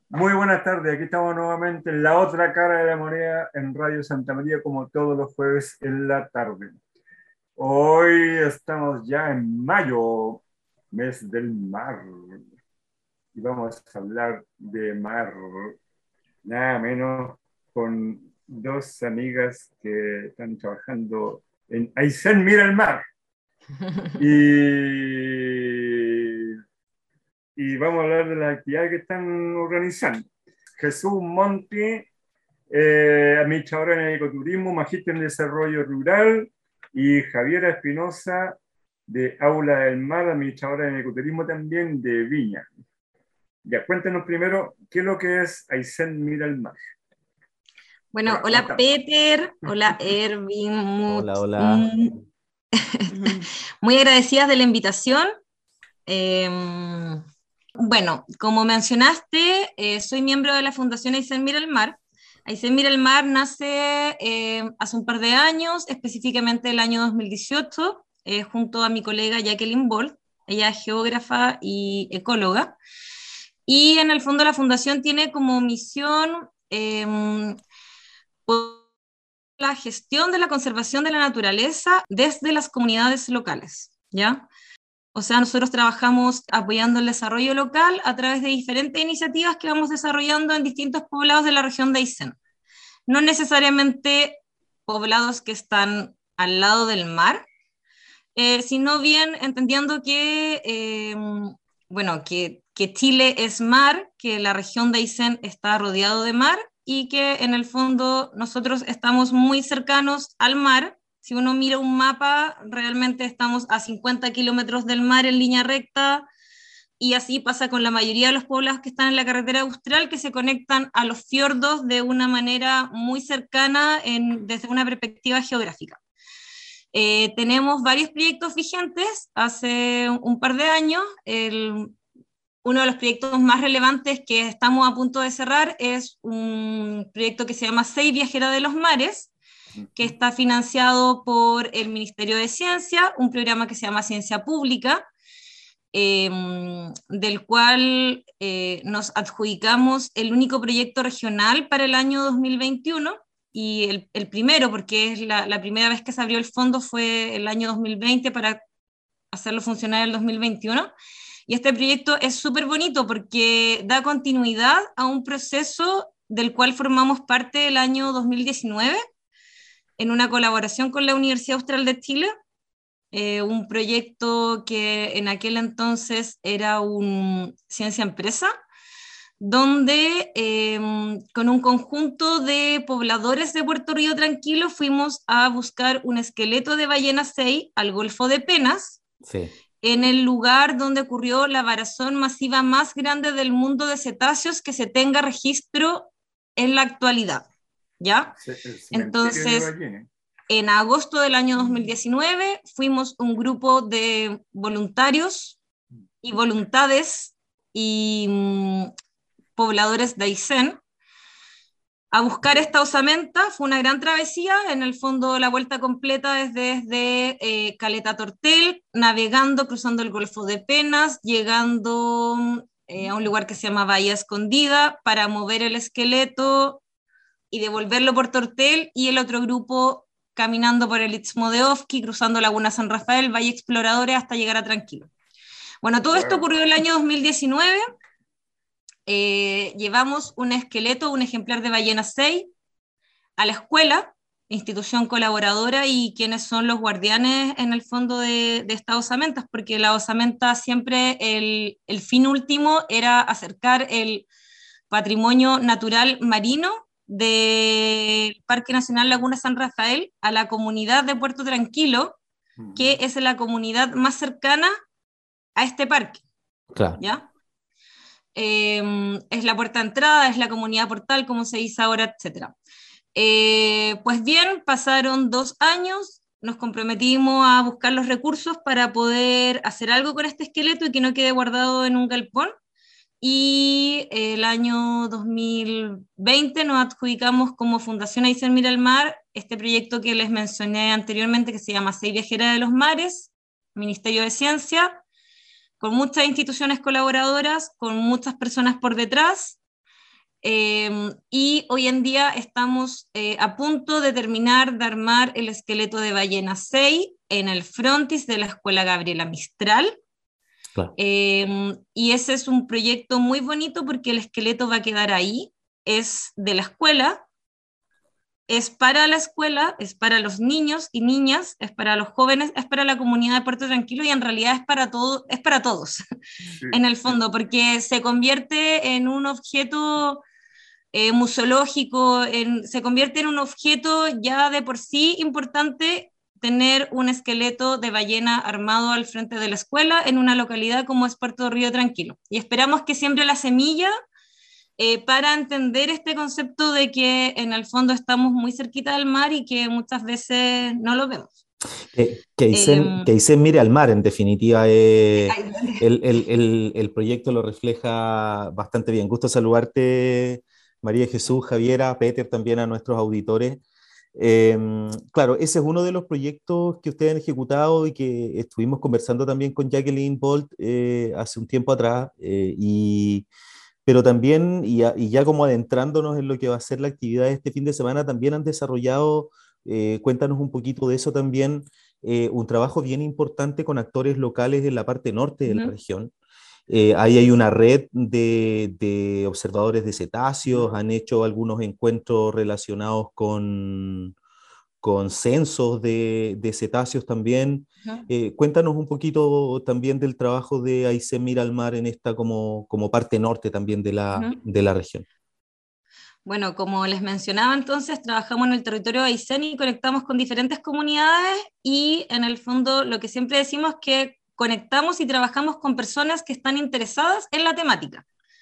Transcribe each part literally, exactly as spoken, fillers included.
Muy buenas tardes, aquí estamos nuevamente en la otra cara de la moneda en Radio Santa María, como todos los jueves en la tarde. Hoy estamos ya en mayo, mes del mar, y vamos a hablar de mar, nada menos con dos amigas que están trabajando en Aysén Mira el Mar. Y, y vamos a hablar de las actividades que están organizando. Jesús Monti, eh, administradora en ecoturismo, magíster en desarrollo rural, y Javiera Espinosa, de Aula del Mar, administradora en ecoturismo también de Viña. Ya, cuéntenos primero qué es lo que es Aysén Mira el Mar. Bueno, hola, hola Peter, hola Erwin, hola, hola. Muy agradecidas de la invitación. Eh, bueno, como mencionaste, eh, soy miembro de la Fundación Aysén Mira el Mar. Aysén Mira el Mar nace eh, hace un par de años, específicamente el año dos mil dieciocho, eh, junto a mi colega Jacqueline Bolt. Ella es geógrafa y ecóloga. Y en el fondo la fundación tiene como misión eh, la gestión de la conservación de la naturaleza desde las comunidades locales, ¿ya? O sea, nosotros trabajamos apoyando el desarrollo local a través de diferentes iniciativas que vamos desarrollando en distintos poblados de la región de Aysén. No necesariamente poblados que están al lado del mar, eh, sino bien entendiendo que, eh, bueno, que, que Chile es mar, que la región de Aysén está rodeado de mar, y que en el fondo nosotros estamos muy cercanos al mar. Si uno mira un mapa, realmente estamos a cincuenta kilómetros del mar en línea recta, y así pasa con la mayoría de los poblados que están en la carretera austral, que se conectan a los fiordos de una manera muy cercana en, desde una perspectiva geográfica. Eh, tenemos varios proyectos vigentes. Hace un par de años, el, uno de los proyectos más relevantes que estamos a punto de cerrar es un proyecto que se llama Seis Viajeras de los Mares, que está financiado por el Ministerio de Ciencia, un programa que se llama Ciencia Pública, eh, del cual eh, nos adjudicamos el único proyecto regional para el año dos mil veintiuno, y el, el primero, porque es la, la primera vez que se abrió el fondo fue el año dos mil veinte para hacerlo funcionar el dos mil veintiuno. Y este proyecto es súper bonito porque da continuidad a un proceso del cual formamos parte el año dos mil diecinueve en una colaboración con la Universidad Austral de Chile, eh, un proyecto que en aquel entonces era un ciencia empresa, donde eh, con un conjunto de pobladores de Puerto Río Tranquilo fuimos a buscar un esqueleto de ballena sei al Golfo de Penas, sí. en el lugar donde ocurrió la varazón masiva más grande del mundo de cetáceos que se tenga registro en la actualidad, ¿ya? Entonces, en agosto del año dos mil diecinueve fuimos un grupo de voluntarios y voluntades y mmm, pobladores de Aysén a buscar esta osamenta. Fue una gran travesía, en el fondo la vuelta completa es desde eh, Caleta Tortel, navegando, cruzando el Golfo de Penas, llegando eh, a un lugar que se llama Bahía Escondida para mover el esqueleto y devolverlo por Tortel, y el otro grupo caminando por el Istmo de Ofqui, cruzando Laguna San Rafael, Valle Exploradores, hasta llegar a Tranquilo. Bueno, todo esto ocurrió en el año dos mil diecinueve. Eh, llevamos un esqueleto, un ejemplar de ballena sei, a la escuela, institución colaboradora, y quienes son los guardianes en el fondo de, de estas osamentas, porque la osamenta siempre, el, el fin último era acercar el patrimonio natural marino del Parque Nacional Laguna San Rafael a la comunidad de Puerto Tranquilo, uh-huh, que es la comunidad más cercana a este parque. Claro. ¿Ya? Eh, es la puerta de entrada, es la comunidad portal, como se dice ahora, etcétera. Eh, pues bien, pasaron dos años, nos comprometimos a buscar los recursos para poder hacer algo con este esqueleto y que no quede guardado en un galpón, y el año dos mil veinte nos adjudicamos como Fundación Aysén Mira el Mar este proyecto que les mencioné anteriormente, que se llama Seis Viajeras de los Mares, Ministerio de Ciencia, con muchas instituciones colaboradoras, con muchas personas por detrás, Eh, y hoy en día estamos eh, a punto de terminar de armar el esqueleto de ballena seis en el frontis de la Escuela Gabriela Mistral. Claro. Eh, y ese es un proyecto muy bonito porque el esqueleto va a quedar ahí, es de la escuela, es para la escuela, es para los niños y niñas, es para los jóvenes, es para la comunidad de Puerto Tranquilo y en realidad es para, todo, es para todos, Sí. en el fondo, porque se convierte en un objeto eh, museológico, en, se convierte en un objeto ya de por sí importante tener un esqueleto de ballena armado al frente de la escuela en una localidad como es Puerto Río Tranquilo. Y esperamos que siembre la semilla eh, para entender este concepto de que en el fondo estamos muy cerquita del mar y que muchas veces no lo vemos. Que, que Aysén, Eh, que Aysén mire al mar, en definitiva, eh, ay, el, el, el, el proyecto lo refleja bastante bien. Gusto saludarte, María Jesús, Javiera, Peter, también a nuestros auditores. Eh, claro, ese es uno de los proyectos que ustedes han ejecutado y que estuvimos conversando también con Jacqueline Bolt eh, hace un tiempo atrás, eh, y, pero también, y, a- y ya como adentrándonos en lo que va a ser la actividad de este fin de semana, también han desarrollado, eh, cuéntanos un poquito de eso también, eh, un trabajo bien importante con actores locales en la parte norte de la uh-huh. región. Eh, ahí hay una red de, de observadores de cetáceos, han hecho algunos encuentros relacionados con, con censos de, de cetáceos también. Uh-huh. Eh, cuéntanos un poquito también del trabajo de Aysén Mira al Mar en esta como, como parte norte también de la, Uh-huh. de la región. Bueno, como les mencionaba entonces, trabajamos en el territorio de Aysén y conectamos con diferentes comunidades y en el fondo lo que siempre decimos es que conectamos y trabajamos con personas que están interesadas en la temática.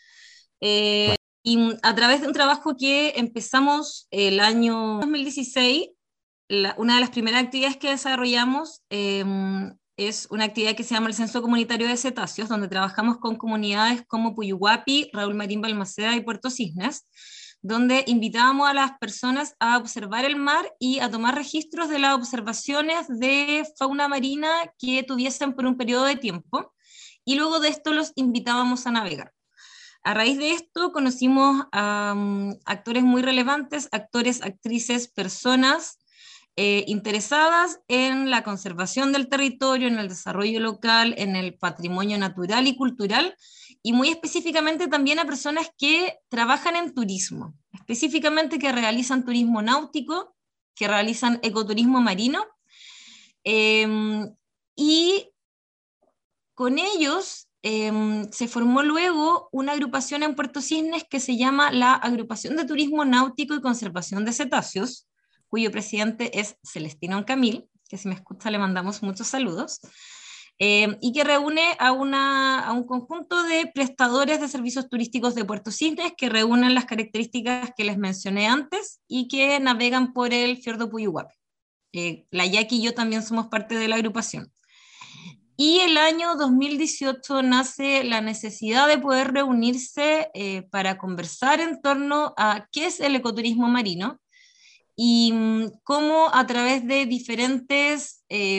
Eh, y a través de un trabajo que empezamos el año dos mil dieciséis, la, una de las primeras actividades que desarrollamos eh, es una actividad que se llama el Censo Comunitario de Cetáceos, donde trabajamos con comunidades como Puyuhuapi, Raúl Marín Balmaceda y Puerto Cisnes, donde invitábamos a las personas a observar el mar y a tomar registros de las observaciones de fauna marina que tuviesen por un periodo de tiempo, y luego de esto los invitábamos a navegar. A raíz de esto conocimos a um, actores muy relevantes, actores, actrices, personas eh, interesadas en la conservación del territorio, en el desarrollo local, en el patrimonio natural y cultural, y muy específicamente también a personas que trabajan en turismo, específicamente que realizan turismo náutico, que realizan ecoturismo marino, eh, y con ellos eh, se formó luego una agrupación en Puerto Cisnes que se llama la Agrupación de Turismo Náutico y Conservación de Cetáceos, cuyo presidente es Celestino Encamil, que si me escucha le mandamos muchos saludos, eh, y que reúne a, una, a un conjunto de prestadores de servicios turísticos de Puerto Cisnes que reúnen las características que les mencioné antes y que navegan por el fiordo Puyuhuapi. Eh, la Jackie y yo también somos parte de la agrupación. Y el año dos mil dieciocho nace la necesidad de poder reunirse eh, para conversar en torno a qué es el ecoturismo marino y mmm, cómo a través de diferentes, eh,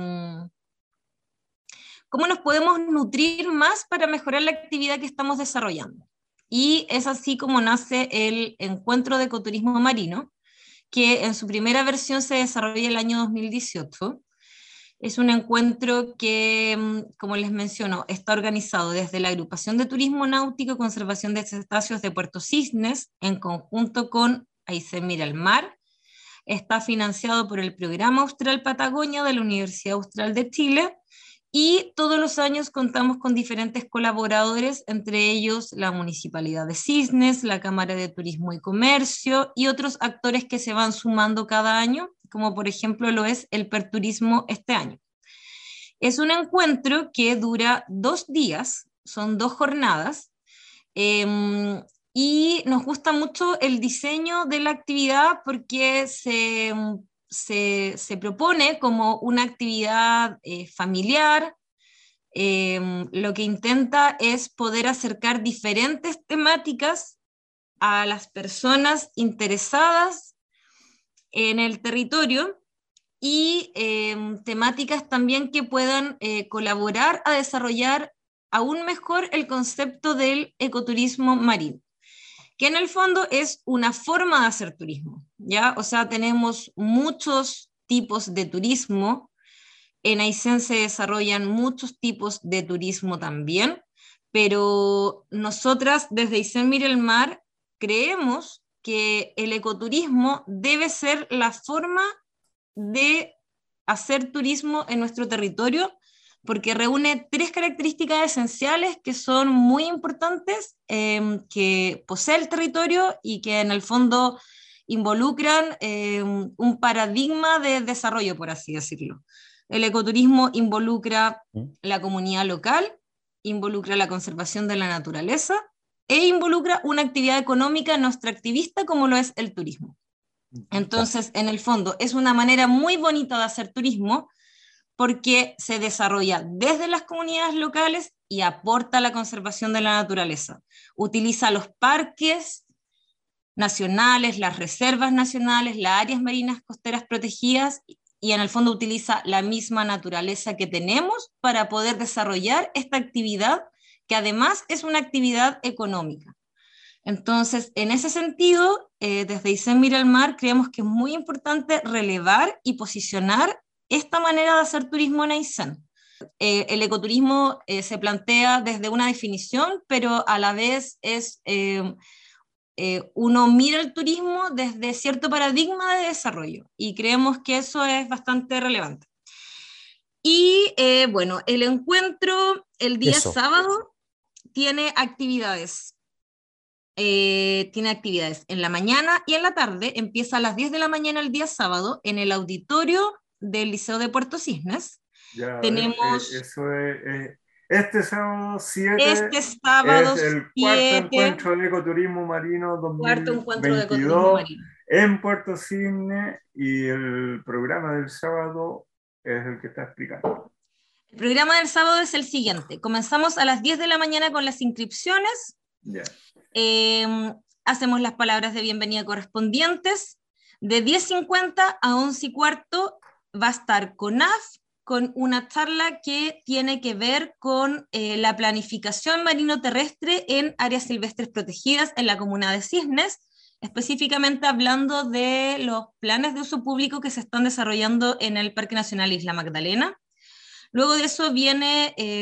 cómo nos podemos nutrir más para mejorar la actividad que estamos desarrollando. Y es así como nace el Encuentro de Ecoturismo Marino, que en su primera versión se desarrolla el año dos mil dieciocho. Es un encuentro que, como les menciono, está organizado desde la Agrupación de Turismo Náutico y Conservación de Cetáceos de Puerto Cisnes, en conjunto con Aysén Mira al Mar. Está financiado por el Programa Austral Patagonia de la Universidad Austral de Chile, y todos los años contamos con diferentes colaboradores, entre ellos la Municipalidad de Cisnes, la Cámara de Turismo y Comercio y otros actores que se van sumando cada año, como por ejemplo lo es el Perturismo este año. Es un encuentro que dura dos días, son dos jornadas, eh, y nos gusta mucho el diseño de la actividad porque se, se, se propone como una actividad eh, familiar. Eh, lo que intenta es poder acercar diferentes temáticas a las personas interesadas en el territorio y eh, temáticas también que puedan eh, colaborar a desarrollar aún mejor el concepto del ecoturismo marino. que en el fondo es una forma de hacer turismo, ¿ya? O sea, tenemos muchos tipos de turismo, en Aysén se desarrollan muchos tipos de turismo también, pero nosotras desde Aysén Mira el Mar creemos que el ecoturismo debe ser la forma de hacer turismo en nuestro territorio, porque reúne tres características esenciales que son muy importantes, eh, que posee el territorio y que en el fondo involucran eh, un paradigma de desarrollo, por así decirlo. El ecoturismo involucra la comunidad local, involucra la conservación de la naturaleza e involucra una actividad económica no extractivista como lo es el turismo. Entonces, en el fondo, es una manera muy bonita de hacer turismo porque se desarrolla desde las comunidades locales y aporta a la conservación de la naturaleza. Utiliza los parques nacionales, las reservas nacionales, las áreas marinas costeras protegidas y en el fondo utiliza la misma naturaleza que tenemos para poder desarrollar esta actividad que además es una actividad económica. Entonces, en ese sentido, eh, desde Aysén Mira el Mar creemos que es muy importante relevar y posicionar esta manera de hacer turismo en Aysén. Eh, el ecoturismo eh, se plantea desde una definición, pero a la vez es, eh, eh, uno mira el turismo desde cierto paradigma de desarrollo y creemos que eso es bastante relevante. Y eh, bueno, el encuentro el día Eso. sábado tiene actividades. Eh, tiene actividades en la mañana y en la tarde. Empieza a las diez de la mañana el día sábado en el auditorio del Liceo de Puerto Cisnes. Ya, Tenemos eh, eso es, eh, este sábado siete este sábado es el cuarto siete, encuentro de ecoturismo marino cuarto encuentro de ecoturismo dos mil veintidós marino. en Puerto Cisnes y el programa del sábado es el que está explicando. El programa del sábado es el siguiente. Comenzamos a las diez de la mañana con las inscripciones. Ya. Eh, hacemos las palabras de bienvenida correspondientes. De diez cincuenta a once y cuarto va a estar CONAF con una charla que tiene que ver con eh, la planificación marino-terrestre en áreas silvestres protegidas en la comuna de Cisnes, específicamente hablando de los planes de uso público que se están desarrollando en el Parque Nacional Isla Magdalena. Luego de eso viene eh,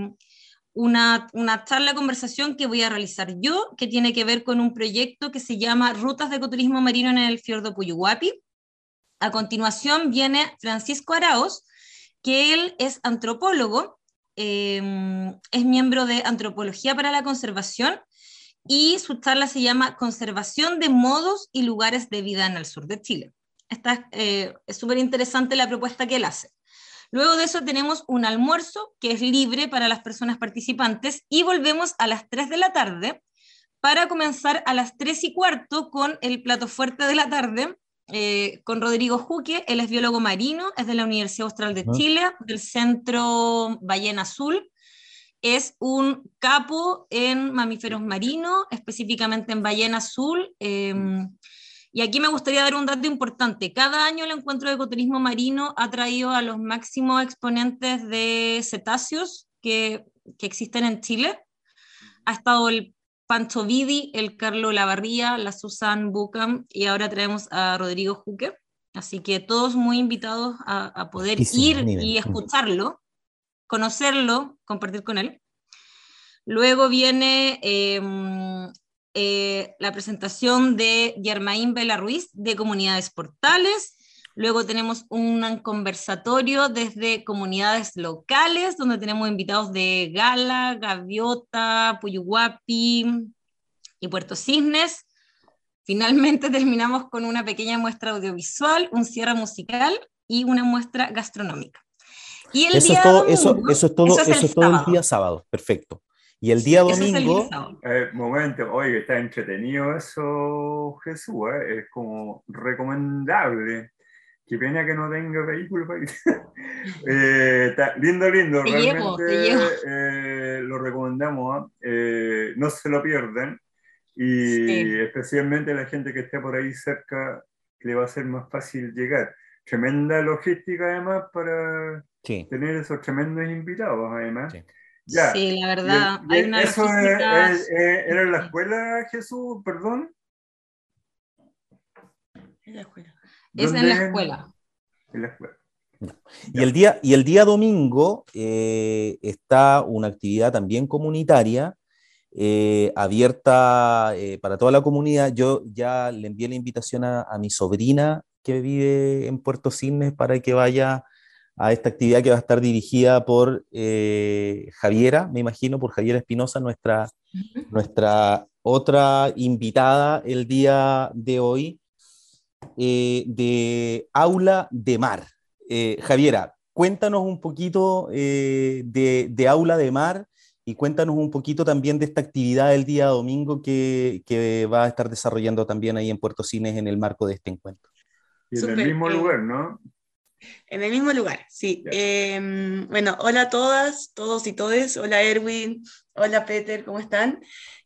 una, una charla, conversación que voy a realizar yo, que tiene que ver con un proyecto que se llama Rutas de Ecoturismo Marino en el Fiordo Puyuhuapi. A continuación viene Francisco Araos, que él es antropólogo, eh, es miembro de Antropología para la Conservación, y su charla se llama Conservación de modos y lugares de vida en el sur de Chile. Esta, eh, es súper interesante la propuesta que él hace. Luego de eso tenemos un almuerzo que es libre para las personas participantes y volvemos a las tres de la tarde para comenzar a las tres y cuarto con el plato fuerte de la tarde, eh, con Rodrigo Juque. Él es biólogo marino, es de la Universidad Austral de Chile, del Centro Ballena Azul. Es un capo en mamíferos marinos, específicamente en ballena azul. Eh, y aquí me gustaría dar un dato importante. Cada año el encuentro de ecoturismo marino ha traído a los máximos exponentes de cetáceos que, que existen en Chile. Ha estado el Pancho Vidi, el Carlo Lavarría, la Susan Buchan y ahora traemos a Rodrigo Juque. Así que todos muy invitados a, a poder Altísimo ir nivel. y escucharlo, conocerlo, compartir con él. Luego viene eh, eh, la presentación de Germain Vela Ruiz de Comunidades Portales. Luego tenemos un conversatorio desde comunidades locales, donde tenemos invitados de Gala, Gaviota, Puyuhuapi y Puerto Cisnes. Finalmente terminamos con una pequeña muestra audiovisual, un cierre musical y una muestra gastronómica. Y el eso día es todo, domingo, eso, eso es todo, eso es eso el es todo el sábado. día sábado, perfecto. Y el Sí, día ese es el día domingo, sábado. Eh, momento, oye, está entretenido eso, Jesús, ¿eh? Es como recomendable. Qué pena que no tenga vehículo para ir. eh, está lindo, lindo, Te llevo, realmente te llevo. eh, lo recomendamos, ¿eh? Eh, no se lo pierden y Sí. especialmente la gente que esté por ahí cerca, que le va a ser más fácil llegar. Tremenda logística además para sí, tener esos tremendos invitados además. sí. Ya. Sí, la Y, el- verdad, y hay el- una eso logística. es- es- es- era en la escuela, Jesús, perdón. En la escuela. Es en la ¿Dónde? escuela. En la escuela. Y el Ya. día, y el día domingo eh, está una actividad también comunitaria, eh, abierta eh, para toda la comunidad. Yo ya le envié la invitación a, a mi sobrina que vive en Puerto Cisnes para que vaya a esta actividad que va a estar dirigida por eh, Javiera, me imagino, por Javiera Espinosa, nuestra, Ujú. nuestra otra invitada el día de hoy, eh, de Aula de Mar. Eh, Javiera, cuéntanos un poquito eh, de, de Aula de Mar y cuéntanos un poquito también de esta actividad del día domingo que, que va a estar desarrollando también ahí en Puerto Cines en el marco de este encuentro. Y en el Súper. mismo eh, lugar, ¿no? en el mismo lugar, sí. Ya. Eh, bueno, hola a todas, todos y todes. Hola Erwin, hola Peter, ¿cómo están?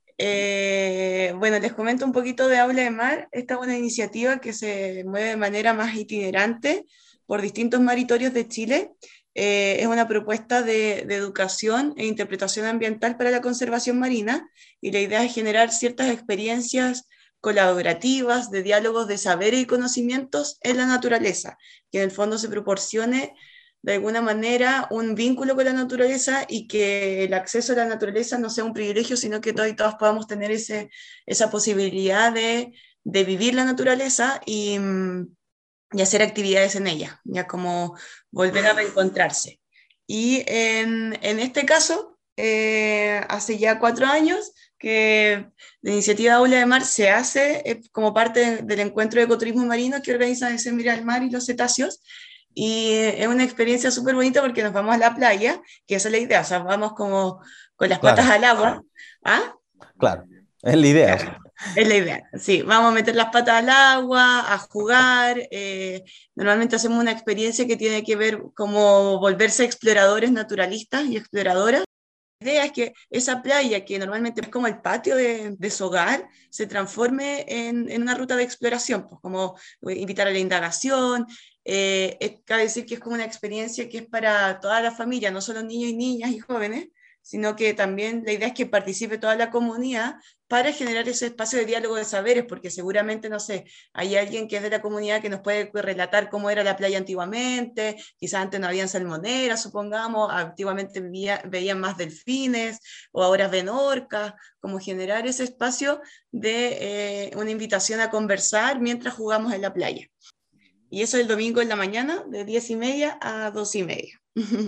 Eh, bueno, les comento un poquito de Aula de Mar. Esta es una iniciativa que se mueve de manera más itinerante por distintos maritorios de Chile. Eh, es una propuesta de, de educación e interpretación ambiental para la conservación marina y la idea es generar ciertas experiencias colaborativas de diálogos de saberes y conocimientos en la naturaleza, que en el fondo se proporcione de alguna manera un vínculo con la naturaleza y que el acceso a la naturaleza no sea un privilegio, sino que todos y todas podamos tener ese, esa posibilidad de, de vivir la naturaleza y, y hacer actividades en ella, ya como volver a reencontrarse. Y en, en este caso, eh, hace ya cuatro años que la iniciativa Aula de Mar se hace eh, como parte de, del encuentro de ecoturismo marino que organiza ese Mira al Mar y los cetáceos, y es una experiencia súper bonita porque nos vamos a la playa, que esa es la idea, o sea, vamos como con las patas Claro, al agua. ¿Ah? claro, es la idea. Claro, es la idea. Sí, vamos a meter las patas al agua, a jugar. Eh, normalmente hacemos una experiencia que tiene que ver como volverse exploradores naturalistas y exploradoras. La idea es que esa playa, que normalmente es como el patio de, de su hogar, se transforme en, en una ruta de exploración, pues como invitar a la indagación. Eh, es, cabe decir que es como una experiencia que es para toda la familia, no solo niños y niñas y jóvenes, sino que también la idea es que participe toda la comunidad para generar ese espacio de diálogo de saberes, porque seguramente, no sé, hay alguien que es de la comunidad que nos puede relatar cómo era la playa antiguamente, quizás antes no habían salmoneras, supongamos, antiguamente vivía, veían más delfines, o ahora ven orcas, como generar ese espacio de eh, una invitación a conversar mientras jugamos en la playa. Y eso el domingo en la mañana, de diez y media a dos y media.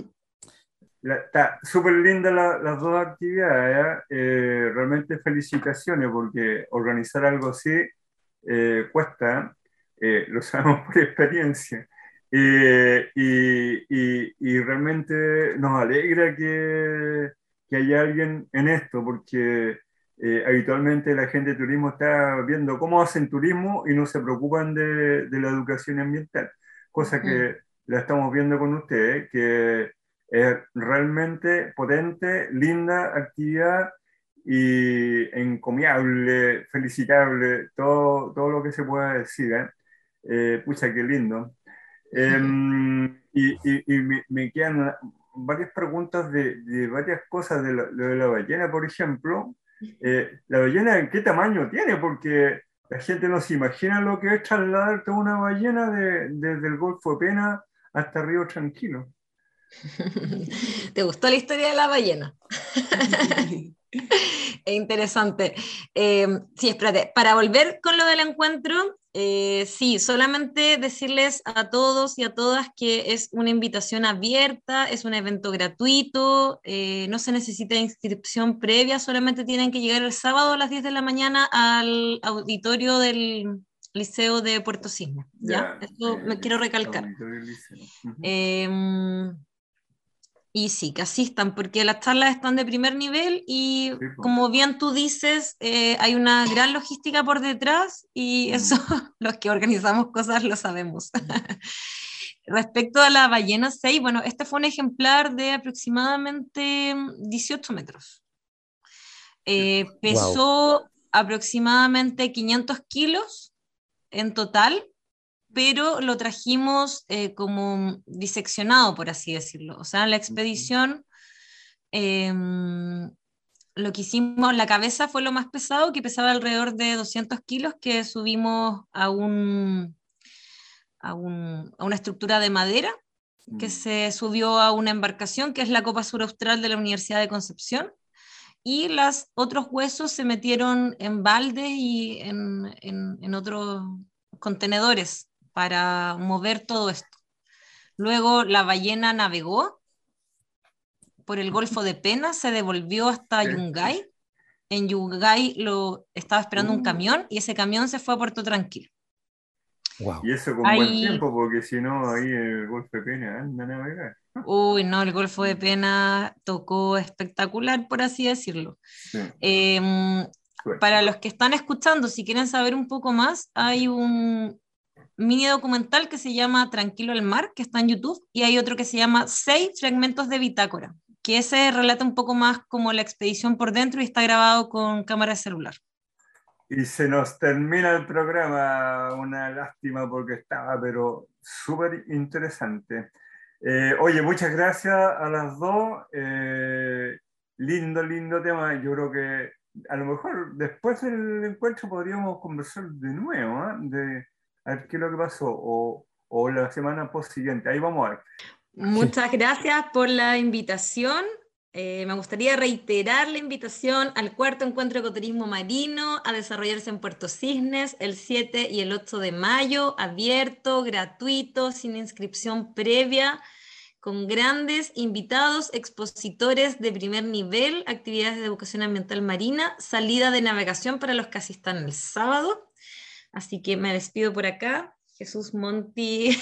La- está súper linda la- las dos actividades, ¿eh? Eh, realmente felicitaciones porque organizar algo así eh, cuesta, eh, lo sabemos por experiencia. Eh, y, y- y realmente nos alegra que, que haya alguien en esto, porque eh, habitualmente la gente de turismo está viendo cómo hacen turismo y no se preocupan de, de la educación ambiental, cosa Mm. que la estamos viendo con ustedes, que es realmente potente, linda actividad y encomiable, felicitable, todo, todo lo que se pueda decir, ¿eh? Eh, pucha, qué lindo. Eh, y y- y me, me quedan varias preguntas de, de varias cosas de la, lo de la ballena, por ejemplo. Eh, ¿la ballena qué tamaño tiene? Porque la gente no se imagina lo que es trasladar toda una ballena de- desde el Golfo de Pena hasta Río Tranquilo. ¿Te gustó la historia de la ballena? Es interesante. Eh, sí, espérate, para volver con lo del encuentro, eh, sí, solamente decirles a todos y a todas que es una invitación abierta, es un evento gratuito, eh, no se necesita inscripción previa, solamente tienen que llegar el sábado a las diez de la mañana al auditorio del Liceo de Puerto Cisnes, ¿ya? Ya, Eso eh, me quiero recalcar. auditorio del liceo. Ujú. Eh, y sí, que asistan, porque las charlas están de primer nivel y Sí, pues. como bien tú dices, eh, hay una gran logística por detrás y eso Mm. los que organizamos cosas lo sabemos. Respecto a la ballena seis, bueno, este fue un ejemplar de aproximadamente dieciocho metros. Eh, Wow. pesó aproximadamente quinientos kilos en total, pero lo trajimos eh, como diseccionado, por así decirlo. O sea, en la expedición eh, lo que hicimos, la cabeza fue lo más pesado, que pesaba alrededor de doscientos kilos, que subimos a, un, a, un, a una estructura de madera, que se subió a una embarcación, que es la Copa Sur Austral de la Universidad de Concepción, y los otros huesos se metieron en baldes y en, en, en otros contenedores para mover todo esto. Luego la ballena navegó por el Golfo de Penas, se devolvió hasta Yungay. En Yungay lo estaba esperando uh. un camión y ese camión se fue a Puerto Tranquilo. Wow. Y eso con ahí... buen tiempo, porque si no, ahí el Golfo de Penas anda a navegar. Uy, no, el Golfo de Penas tocó espectacular, por así decirlo. Sí. Eh, para los que están escuchando, si quieren saber un poco más, hay un mini documental que se llama Tranquilo al Mar, que está en YouTube, y hay otro que se llama Seis Fragmentos de Bitácora, que ese relata un poco más como la expedición por dentro y está grabado con cámara de celular. Y se nos termina el programa, una lástima porque estaba, pero súper interesante. Eh, oye, muchas gracias a las dos. Eh, lindo, lindo tema. Yo creo que a lo mejor después del encuentro podríamos conversar de nuevo, ¿eh? De a ver qué es lo que pasó, o, o la semana post siguiente. Ahí vamos a ver. Muchas gracias por la invitación. Eh, me gustaría reiterar la invitación al cuarto encuentro de ecoturismo marino a desarrollarse en Puerto Cisnes el siete y el ocho de mayo, abierto, gratuito, sin inscripción previa, con grandes invitados, expositores de primer nivel, actividades de educación ambiental marina, salida de navegación para los que asistan el sábado. Así que me despido por acá. Jesús Monti,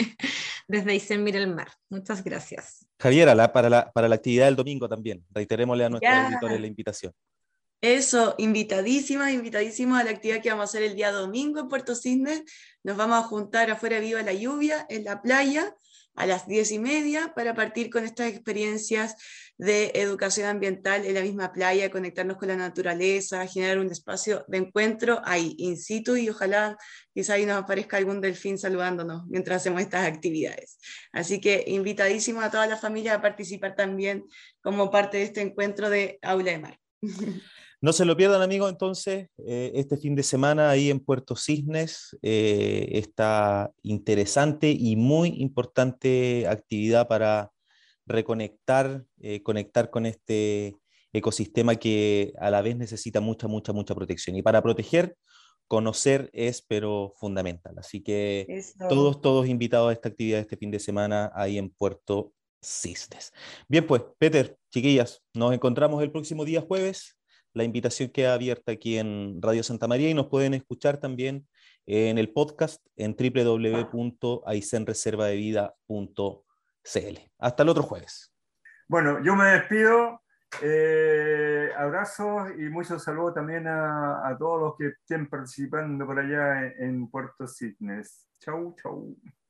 desde Aysén Mira el Mar. Muchas gracias. Javiera, la, para, la, para la actividad del domingo también, reiterémosle a nuestros yeah. auditores la invitación. Eso, invitadísimas, invitadísimos a la actividad que vamos a hacer el día domingo en Puerto Cisnes. Nos vamos a juntar afuera Viva la Lluvia, en la playa, a las diez y media, para partir con estas experiencias de educación ambiental en la misma playa, conectarnos con la naturaleza, generar un espacio de encuentro ahí, in situ, y ojalá quizá ahí nos aparezca algún delfín saludándonos mientras hacemos estas actividades. Así que invitadísimos a toda la familia a participar también como parte de este encuentro de Aula de Mar. No se lo pierdan, amigos, entonces, eh, este fin de semana ahí en Puerto Cisnes, eh, esta interesante y muy importante actividad para reconectar, eh, conectar con este ecosistema que a la vez necesita mucha, mucha, mucha protección. Y para proteger, conocer es, pero fundamental. Así que Eso. todos, todos invitados a esta actividad este fin de semana ahí en Puerto Cisnes. Bien, pues, Peter, chiquillas, nos encontramos el próximo día jueves. La invitación queda abierta aquí en Radio Santa María y nos pueden escuchar también en el podcast en doble u doble u doble u punto aysén reserva de vida punto c l. Hasta el otro jueves. Bueno, yo me despido. Eh, abrazos y muchos saludos también a, a todos los que estén participando por allá en, en Puerto Cisnes. Chau, chau.